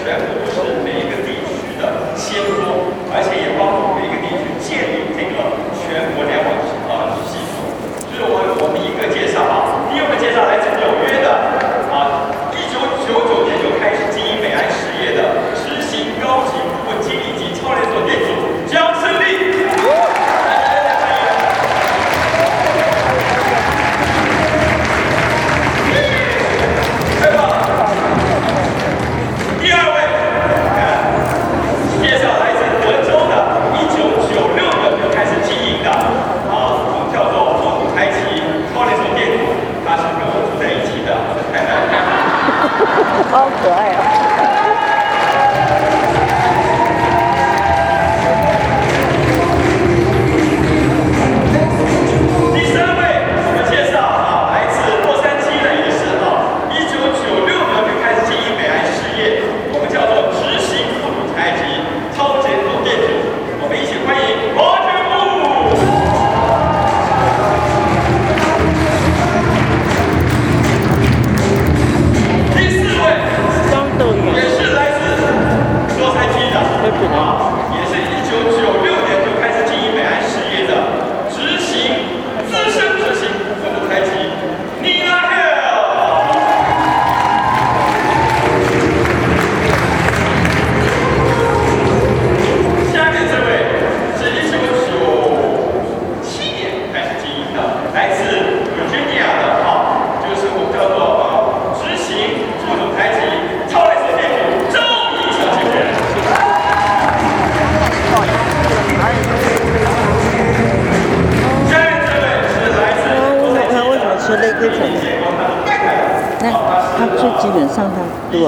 全部都是每一个地区的先锋，而且也帮助每一个地区建立这个全国联网系统。这是我们一个介绍啊。第二个介绍来自纽约的1999年就开始经营美安实业的执行高级顾问经理及超连锁店主江胜利。 好可爱啊！ 第三位我们介绍来自洛杉矶的也是1996年就开始经营美安实业，我们叫做执行副总裁及超连锁店主，我们一起欢迎罗全部。也是来自洛杉矶的也是1996年就开始经营美安实业的资深执行副总裁级Nina Hill。下面这位是1997年开始经营的，来自 Virginia 的就是我们叫做执行副总裁级。超连锁店主周怡小姐。下面这位是来自他为什么吃类固醇？那他最基本上他对吧？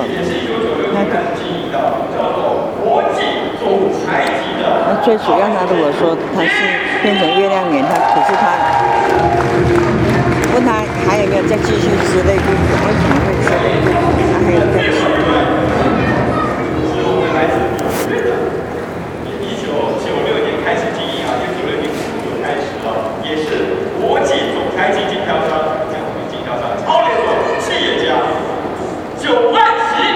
那最主要他如果说他是变成月亮脸，可是他问他还有没有再继续吃类固醇？为什么会吃类固醇？他还有在吃。 是我们来自纽约的，1996年开始经营1996年就开始了，也是国际总裁级经销商，超连锁企业家9万喜。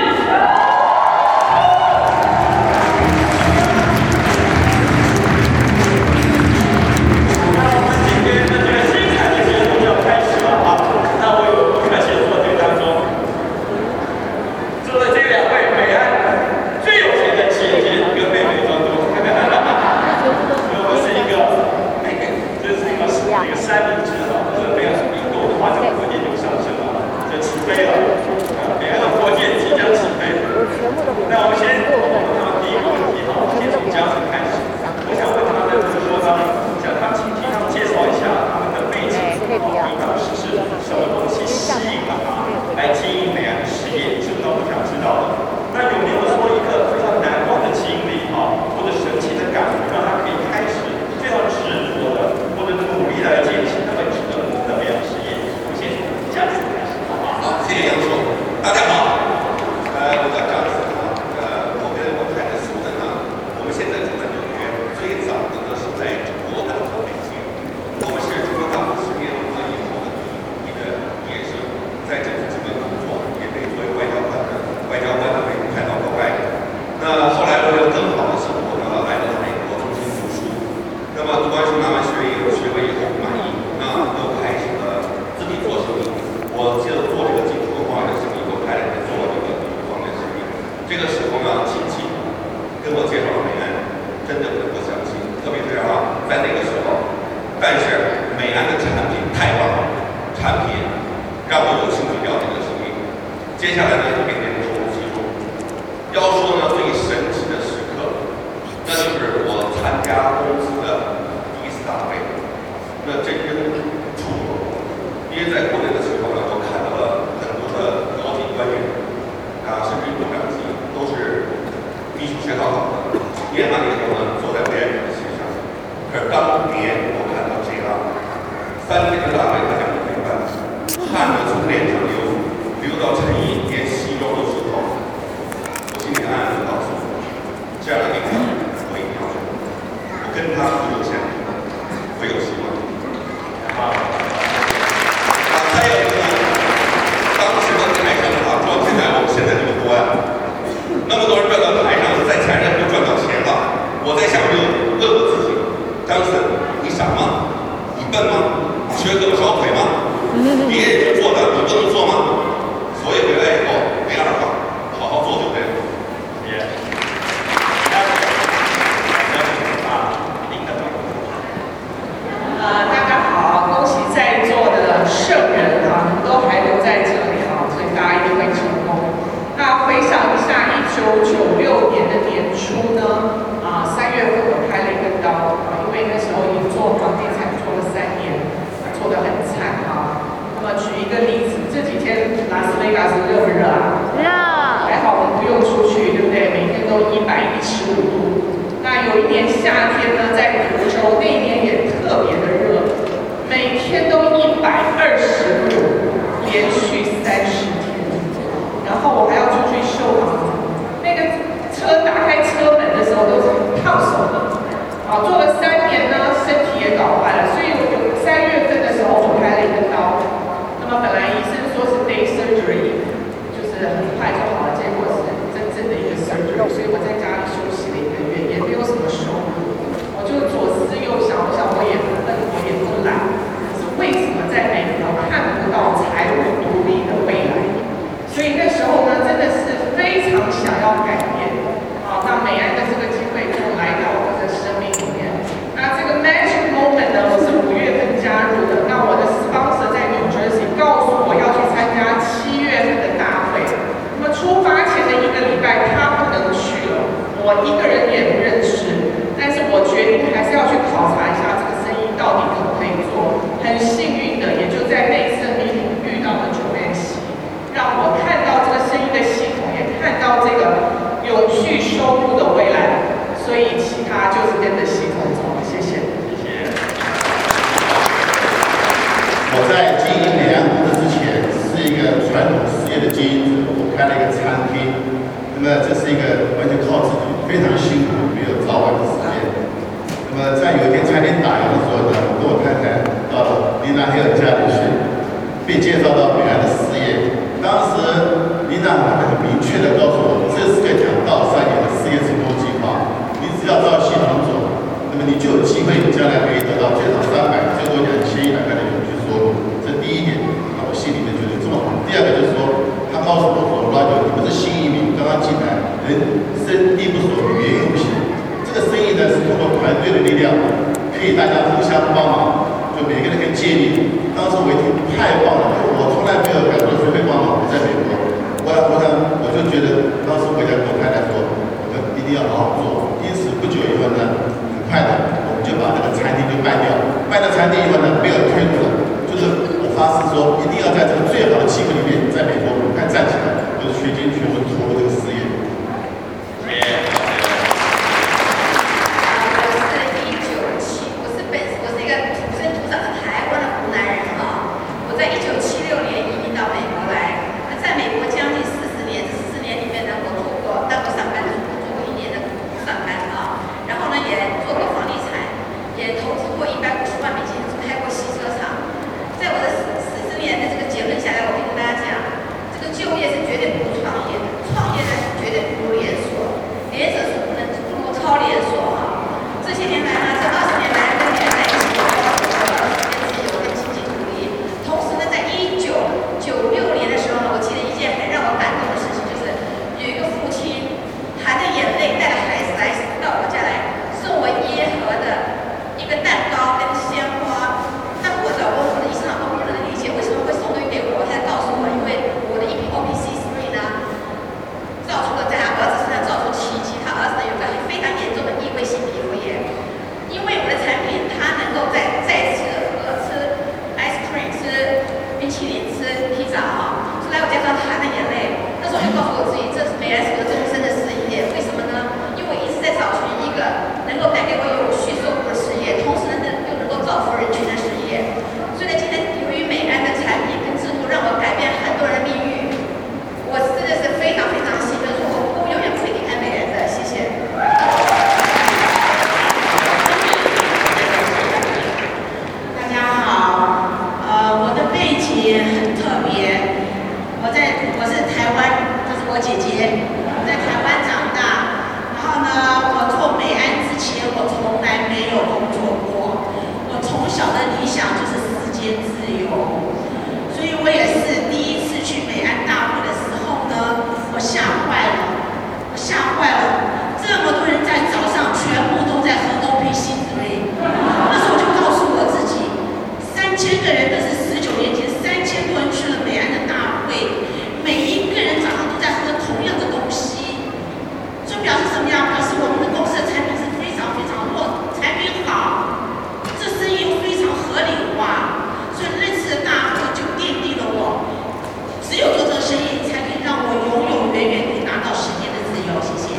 那么多人赚到台上，在台上就赚到钱了。我在下面就问我自己：张晨，你傻吗？你笨吗？你缺胳膊少腿吗？别人做的你不能做吗？所以回来以后没二话，好好做就对了。谢谢。 大家好，恭喜在座的圣人啊，都还留在这里啊，所以大家一定会成功。那回想一下1996年的年初呢，3月份我开了一个刀因为那时候已经做房地产做了3年，做得很惨那么举一个例子，这几天拉斯维加斯热不热啊？热。还好我们不用出去，对不对？每天都115度。那有一年夏天呢，在福州，那一年也特别的热，每天都120度，连续30天。然后我还要出去修房子，那个车打开车门的时候都是烫手的。做了3年呢，身体也搞坏了，所以3月份的时候我开了一个刀。那么本来医生说是 day surgery， 就是很快就好了，结果是真正的一个 surgery， 所以我在家里休息了1个月，也没有什么收入。我就左思右想，我想我也不笨，我也不懒，可是为什么在美国看不到财务独立的未来？所以那时候呢，真的是非常想要改变。那美安的这个机会就来到我的生命里面。那这个 magic moment 呢，我是5月份加入的。那我的 sponsor 在 New Jersey 告诉我要去参加7月份的大会。那么出发前的1个礼拜，他不能去了，我一个人也不认识。但是我决定还是要去考察一下这个生意到底可不可以做。很幸运的，也就在那一次 meeting 遇到了Joanne，让我看到这个生意的系统，也看到这个永续收入的未来，所以其他就是跟着系统走。谢谢。 谢谢。 我在经营美安公司之前是一个传统事业的经营者，我开了一个餐厅。那么这是一个完全靠自己，非常辛苦，没有早晚的时间。那么在有一天餐厅打烊的时候呢，我跟我太太到了琳娜黑尔家里去，被介绍到美安的事业。当时琳娜很明确地告诉我，这是个2到3年的事业成功计划，你只要照系统走，那么你就有机会将来可以得到最少300，最多2100块的永续收入。这第一点，我心里面觉得这么好。第二个就是说，他告诉我说 ，Roger， 你不是新移民，刚刚进来，人生地不熟，语言又不行。这个生意呢是通过团队的力量，可以大家互相帮忙，就每个人可以接力。当时我一听太棒了，我从来没有感到谁会帮忙。我在美国，我就觉得当时回家跟我太太说，我们一定要好好做。因此不久以后呢，很快的我们就把这个餐厅就卖掉。卖掉餐厅以后呢，没有退路了，就是我发誓说，一定要在这个最好的机会里面，在美国很快站起来，就是全心全意投入这个事业。 我是一个土生土长的台湾的湖南人我在1979 表示什么呀？表示我们的公司的产品是非常非常弱，产品好，这生意又非常合理化，所以那次的大会就奠定了我，只有做这个生意才可以让我永永远远地拿到10年的自由。谢谢。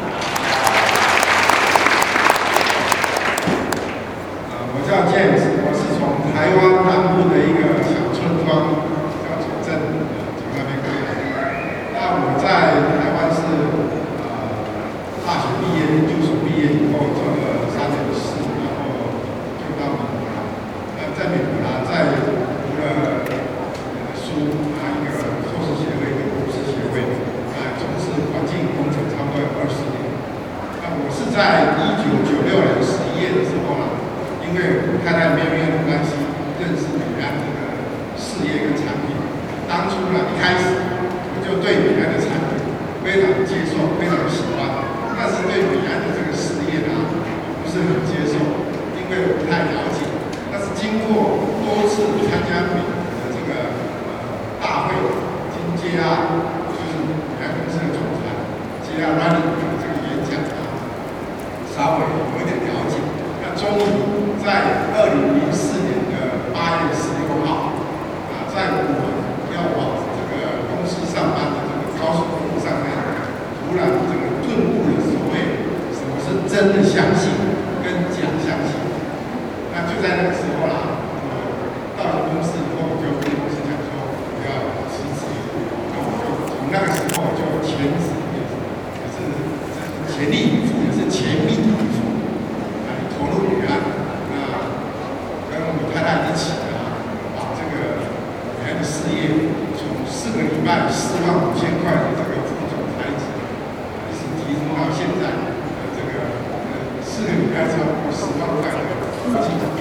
我叫 James， 我是从台湾南部的一个小村庄叫九镇，从那边过来。那我在台湾是大学毕业、研究所毕业以后做了3年的事，然后就到美国来。在美国呢，在读了书，一个硕士学位、一个博士学位，从事环境工程差不多有20年。我是在1996年11月的时候呢，因为太太妹妹的关系，认识美安这个事业跟产品。当初呢，一开始我就对美安的产品非常接受，非常喜欢，但是对美安的这个事业呢，不是很接受，因为我不太了解。但是经过多次参加美国的这个大会，接就是美安公司的总裁接Randy的这个演讲稍微有一点了解。那终于在2004年的8月16号，在我要往这个公司上班的这个高速公路上面，突然这个顿悟了所谓什么是真的相信跟假相信。那就在那个时候啦，我到了公司以后，我就跟公司讲说我要辞职，那我就从那个时候就全职，也是全力以赴，也是全力以赴，投入美安。跟我太太一起把这个美安的事业从4个礼拜45000块的这个副总裁职，一直提升到现在这个4个礼拜超过10万块的副总裁。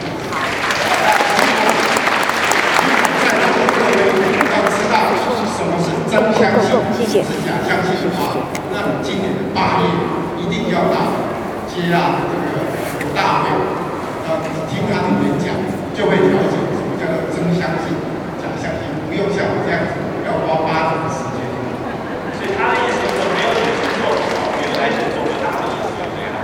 在座的各位要知道什么是真相信，是假相信的话，那你今年的8月一定要到接这个大会。听他的演讲，就会了解什么叫做真相信、假相信，不用像我这样子要花8年的时间。 所以他的意思是说，没有写清楚，没有来写作文答的意思，这样。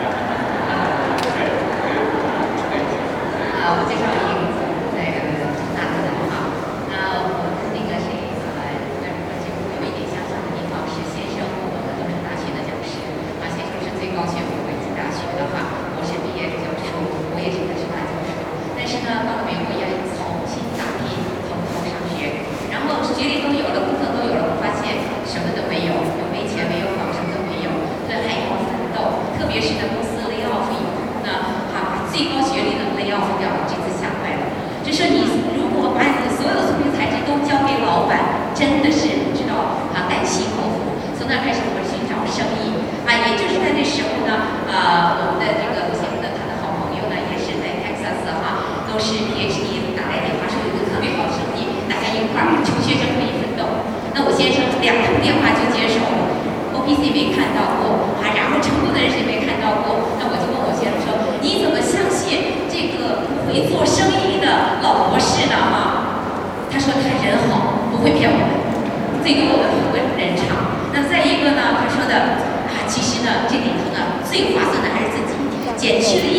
我介绍一个大家好，那我那个是有一点相像的地方是先生，我们都是大学的讲师，先生是最高学府北京大学的博士毕业教授，我也是在师大教授。但是呢，到了美国也重新打拼，从头上学，然后学历都有了，工作都有了，我发现什么都没有，没钱没有房，什么都没有，所以还要奋斗。特别是在公司 lay off 以后呢，把最高学历的 lay off 掉了，这次吓坏了。就说你如果把你的所有的聪明才智都交给老板，真的是知道单膝后腹。从那开始，我们寻找生意也就是在那时候呢，我们的这个先生的他的好朋友呢，也是在 Texas 都是 PhD， 打来电话说有一个特别好的生意，大家一块儿穷学生可以奋斗。那我先生2通电话就接受了 ，OPC 没看到过然后成功的人谁没看到过？那我就问我先生说，你怎么相信这个会做生意的老博士呢？他说他人好，不会骗我们，最多我们很人长。那再一个呢，他说的其实呢，这里头呢最划算的还是自己减去了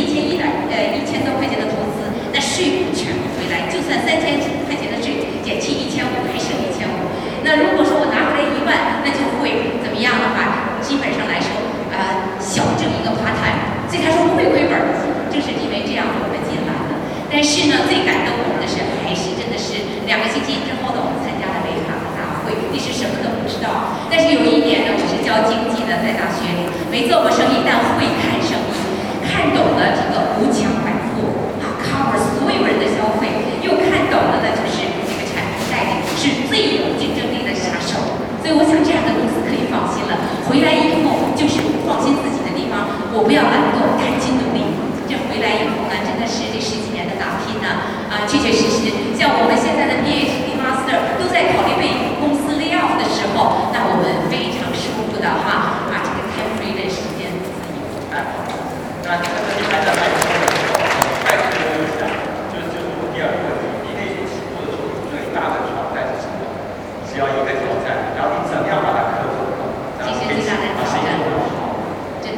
1000多块钱的投资，那税务全部回来，就算3000块钱的税减去1500，还剩1500。那如果说我拿回来1万，那就会怎么样的话，基本上来说，小挣一个 part time。所以他说不会亏本，正是因为这样我们进来的。但是呢，最感动我们的是，还是真的是2个星期之后呢，我们参加了雷卡的大会，那是什么都不知道。但是有一点呢，我是教经济的，在大学里没做过生意，但会看生意，看懂了这个无墙百货cover 所有人的消费，又看懂了呢，就是这个产品代理是最有竞争力的杀手。所以我想这样的公司可以放心了，回来以后就是放心自己的地方，我不要懒惰，赶紧努力。这回来以后呢，真的是这10几年的打拼呢，确确实实，像我们现在的 PhD Master 都在考虑被公司 lay off 的时候，那我们非常舒服的这个开会的时间自由。 那这个跟你谈的来说，快速的问一下，就是第2个问题，你那些起步的时候最大的挑战是什么？只要一个挑战，然后你怎么样把它克服？ 其实最大的挑战，真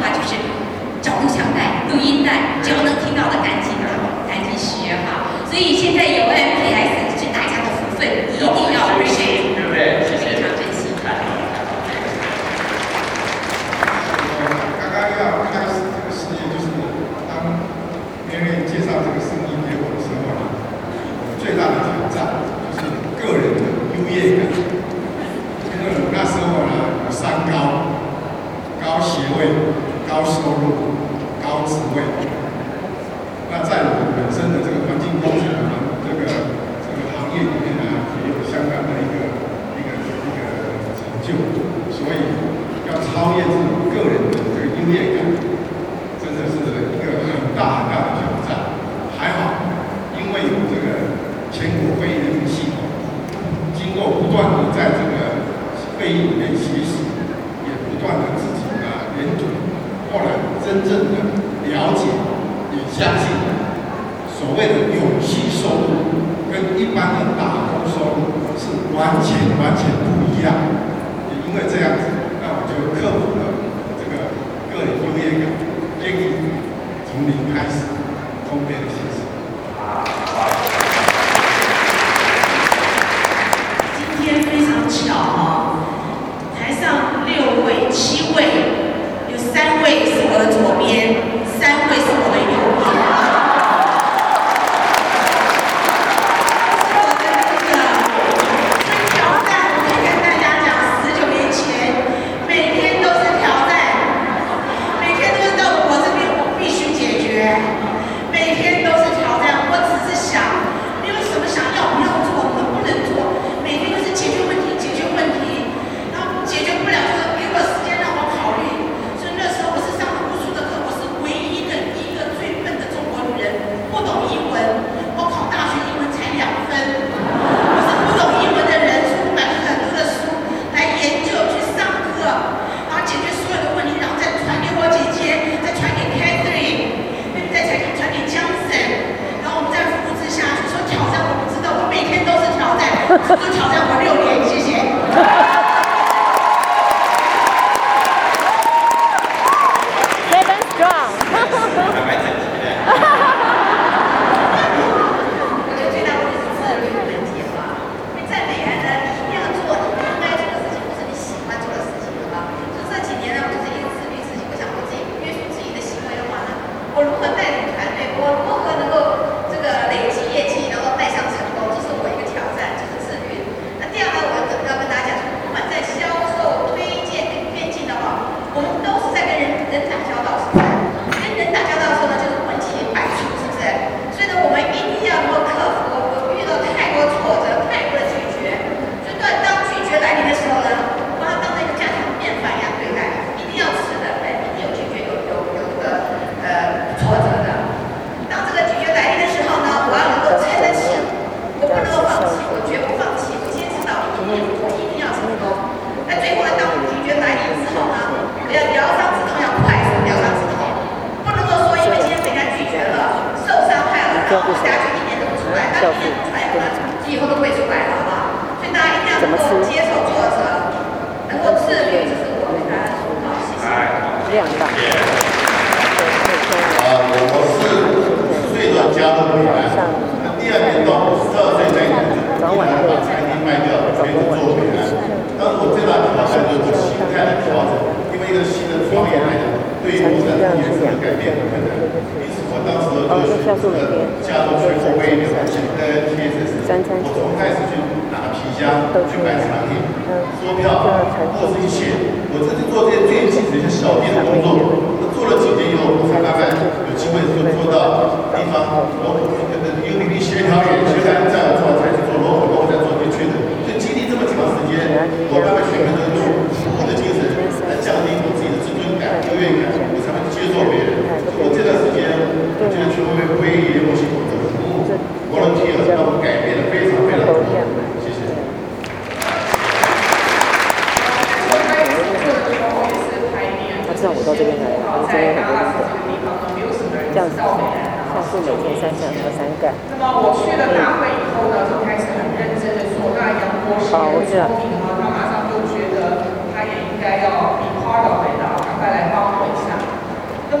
话就是找录像带、录音带，只要能听到的赶紧拿，赶紧学哈。所以现在有 MPS 是大家的福分，一定要 appreciate， 对不对？谢谢。 非常珍惜。 刚刚要开始这个事业，就是当别人介绍这个生意给我的时候呢，我最大的挑战就是个人的优越感。因为我那时候呢有3高：高学位、高收入、高职位。那在我本身的这个环境工程这个行业里面呢，也有相当的一个成就，所以要超越这种个人的这个优越感，真的是一个很大很大的挑战。还好，因为有这个全国会议的这个系统，经过不断的在这个会议里面学习，也不断的自己研读，后来真正的了解，也相信所谓的永续收入跟一般的打工收入是完全不一样。也因为这样子，那我就克服了这个个人优越感，愿意从零开始，充分的学习。 今天非常巧哈，台上6位、7位，有3位是我的左边，3位是我的右边。就挑战我6年，谢谢。 Very strong。 我觉得最大问题是自律的问题哈，因为在美安呢，你一定要做你应该做的事情，不是你喜欢做的事情哈。就这几年呢，我就是一直自律自己，我想我自己约束自己的行为的话呢，我如何带领团队，我如何能够这个累积业绩，然后迈向成功，这是我一个挑战，就是自律。那第二呢，我要跟大家讲，不管在销售、推荐跟推进的话，我们都是在跟人打交道，是不是？跟人打交道的时候呢，就是问题百出，是不是？所以呢，我们一定要能够克服我遇到太多挫折、太多的拒绝。所以当拒绝来临的时候呢，我把它当成一个家常便饭一样对待，一定要吃的，一定有拒绝，有这个挫折的。当这个拒绝来临的时候呢，我要能够撑得起，我不能够放弃，我绝不放弃，我坚持到底，我一定要成功。那最后呢，当拒绝来临之后呢，我要疗伤止痛，要快速疗伤止痛，不能够说因为今天被人家拒绝了，受伤害了，然后大家就1年都不出来，那1年不出来可能以后都不会出来了，好不好？所以大家一定要能够接受挫折，能够自律，这是我跟大家说的，谢谢。 亮大。 我是5岁的加入美安，那第2年到52岁那一年就把餐厅卖掉，全部做美安。但是我最大的挑战就是心态的调整，因为一个新的创业来讲，对于我的颜色的改变很困难。因此我当时就是加入全国会议的TSS，我从开始去拿皮箱去买产品、收票，或是一切，我这是做这些最基础的小店的工作。做了几年以后，我才慢慢有机会就做到地方UBP 协调员，现在这样做才去做local，再做地区的。所以经历这么长时间，我慢慢学会用服务的精神来降低我自己的自尊感、优越感，我才会接受别人。我这段时间，我觉得全国会议也有些我的服务 volunteer 让我改变了非常多。谢谢。 他知道我到这边来，我们这边很多这样子，像是每天3项和3干。 那么我去了大会以后呢，就开始很认真的做。那杨博士很聪明哈，他马上就觉得他也应该要be part of it，赶快来帮我一下。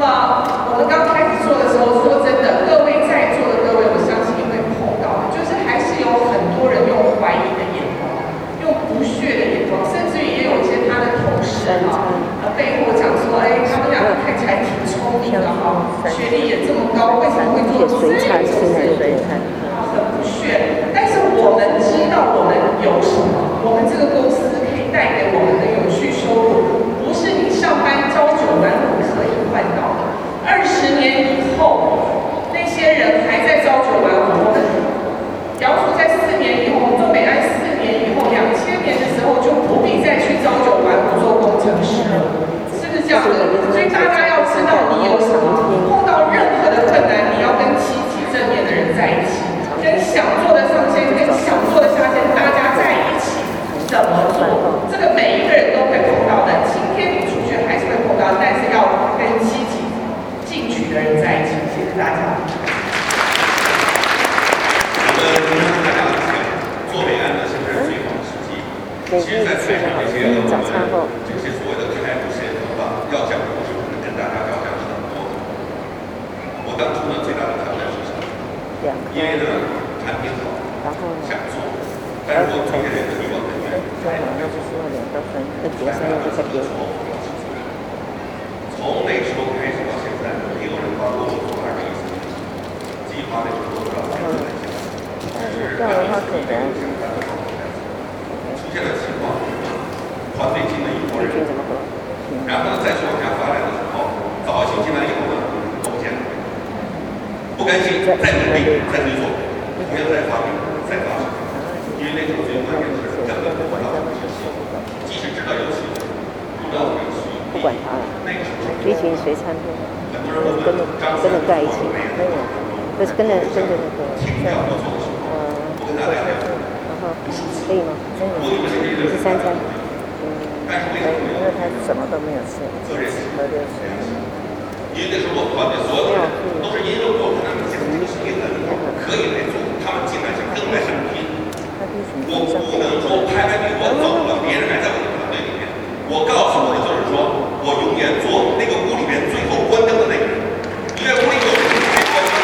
么我们刚开始做的时候，说真的，各位在座的各位，我相信也会碰到的，就是还是有很多人用怀疑的眼光，用不屑的眼光，甚至于也有一些他的同事背后讲说，哎，他们两个看起来挺聪明的学历也这么高，为什么会做这种事？很不屑。但是我们知道我们有什么，我们这个公司可以带给我们的永续收入，不是你上班朝九晚五可以换到的。20年以后，那些人还在朝九晚五，我们姚楚在4年以后，我们做美安4年以后，2000年的时候就不必再去朝九晚五做工程师了，是不是这样的？所以大家要知道你有什么，碰到任何的困难，你要跟积极正面的人在一起，跟想做的上线，跟想做的下线，大家在一起怎么做？这个每一个人都会碰到的。今天你出去还是会碰到，但是要跟积极进取的人在一起。谢谢大家。 做美安呢，现在是最好的时机。其实，在台上这些这些所谓的开幕线要讲的故事，可能跟大家要讲是很多的。我当初呢，最大的挑战是什么？因为呢，产品好，想做，但是我这些人的欲望很远。从那时候开始到现在，也有人帮我做2个意思，计划那时候多少钱来讲，但是出现的情况，团队进了一波人，然后呢再去往下发展的时候，早期进来以后呢，都不见了，不甘心，再努力，再去做，同样再发明，再发展，因为那时候最关键的是根本不知道怎么去做，即使知道有机会，不知道怎么去。 不管他了，一群随餐厅，跟着在一起，没有，不是跟着那个然后可以吗？你是3餐，可以，因为他什么都没有吃，和六吃。 因为那时候我团队所有的人都是因为我看他们讲这个生意很可以来做，他们进来想跟我来想拼，我不能说拍拍屁股走了，别人还在我的团队里面。我告诉我的就是说，我永远做那个屋里面最后关灯的那个人，因为屋里有人可以关灯。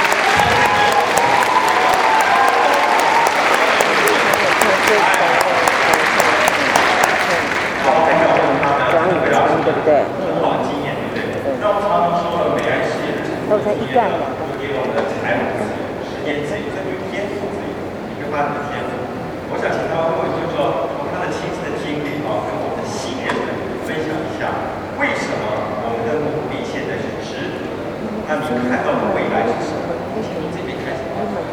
对不对？ 很好的经验，对不对？那我常常说了，美安事业的成功，给我们的财务自由、时间自由，这就是天赋自由，一个发展的天赋。我想请他问问，就是说，从他的亲自的经历啊，跟我们的新人们分享一下，为什么我们的努力现在是值得？那你看到的未来是什么？从你这边开始。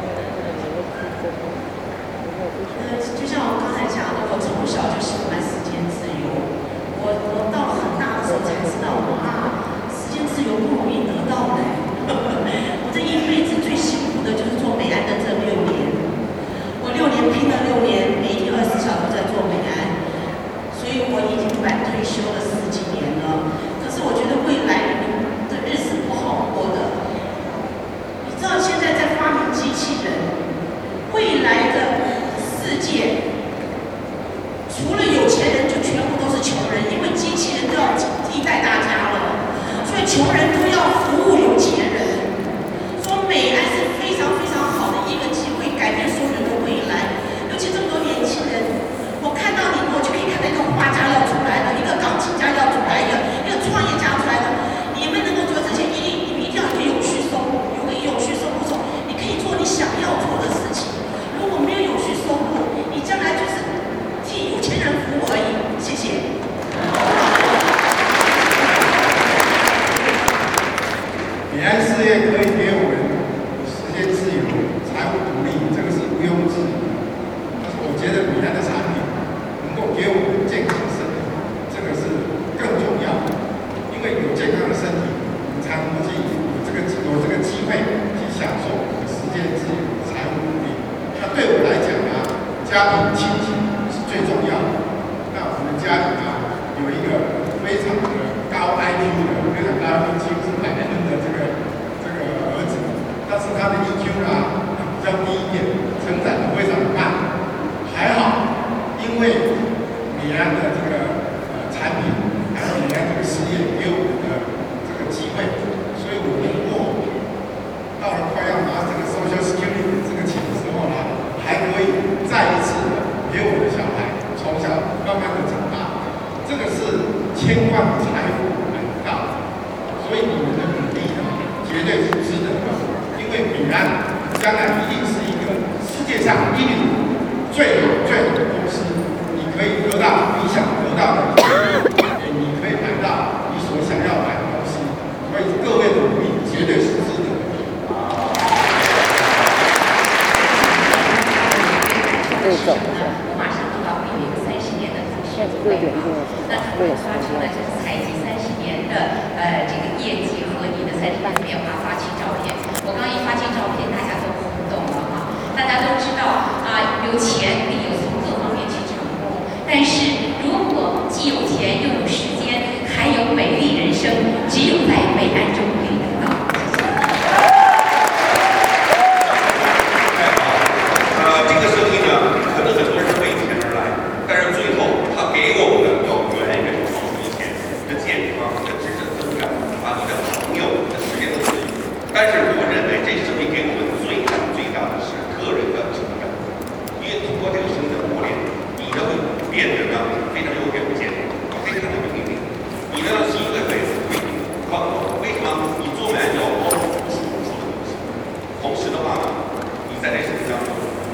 就像我刚才讲的，我从小就喜欢时间自由。我到了很大的时候才知道，时间自由不容易得到的。我这一辈子最辛苦的就是做美安的这6年。我6年拼了6年，每天24小时都在做美安，所以我已经半退休了10几年了。可是我觉得未来的日子不好过的。你知道现在在发明机器人，未来的世界除了有钱人，就全部都是穷人，因为机器人都要替代大家了，所以穷人都要服务有钱人。说美安是非常非常好的一个机会，改变所有人的未来。尤其这么多年轻人，我看到你，我就可以看到一个画家要出来了，一个钢琴家要出来，一个创业家出来了。你们能够做这些，你们一定要有永续收入，有个永续收入后，你可以做你想要做的事情。如果没有永续收入，你将来就是替有钱人服务而已。谢谢。 美安事业可以给我们时间自由、财务独立，这个是毋庸置疑的。但是我觉得美安的产品能够给我们健康身体，这个是更重要的。因为有健康的身体，我们才能够有这个机会去享受我们的时间自由、财务独立。那对我来讲呢，家庭亲情是最重要的。那我们家里呢有一个非常的高 IQ 的，非常高 IQ 几乎是100分的这个儿子，但是他的 EQ 呢比较低一点，成长的非常的慢。还好，因为美安的这个产品，还有美安这个事业给我们的这个机会，所绝对是值得的，因为北安将来一定是一个世界上一流最好的公司，你可以得到你想得到的，你可以买到你所想要买的东西，所以各位的努力绝对是值得的。 我马上就要面临30年的大学会那他们发出了这个财经30年的这个业绩和你的30年的变化发起照片。我刚一发起照片，大家都轰动了哈。大家都知道有钱可以从各方面去成功，但是如果既有钱又有时间，还有美丽人生，只有在北安中可以得到。 这个声音呢，可能很多人为钱而来，但是最后他给我们的要远远超出一切，你的健康、你的知识增长你的朋友、你的时间的资源。但是我认为这生命给我们最大的是个人的成长，因为通过这个生命的磨练，你呢会变得呢非常有远见，非常有毅力，你呢是一个对为什么你做买要包容不是我说的东西，同时的话呢，你在这生命当中。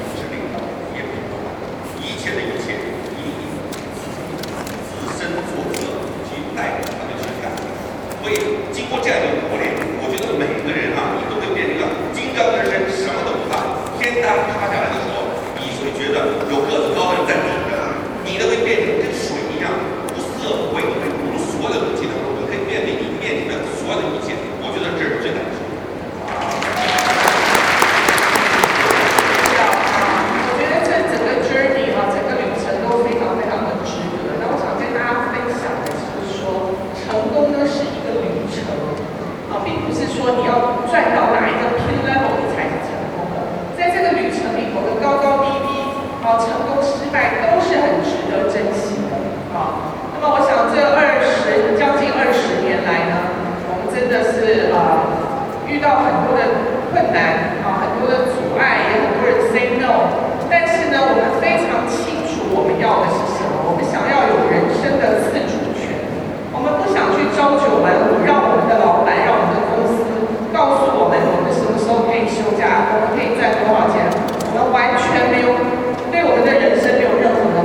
一切，以自身作则去带着他们去干。所以经过这样一个磨练，我觉得每个人你都会变成一个金刚之身，什么都不怕。天塌下来的时候，你会觉得有个子高的人在顶着，你呢会变成跟水一样，不色不畏，你会融入所有的东西当中，你可以面对你面前的所有的一切。我觉得这是最难的。 你要赚到哪一个 P level 你才是成功的，在这个旅程里头的高高低低，成功失败都是很值得珍惜的那么我想这将近20年来呢，我们真的是遇到很多的困难很多的阻碍，也很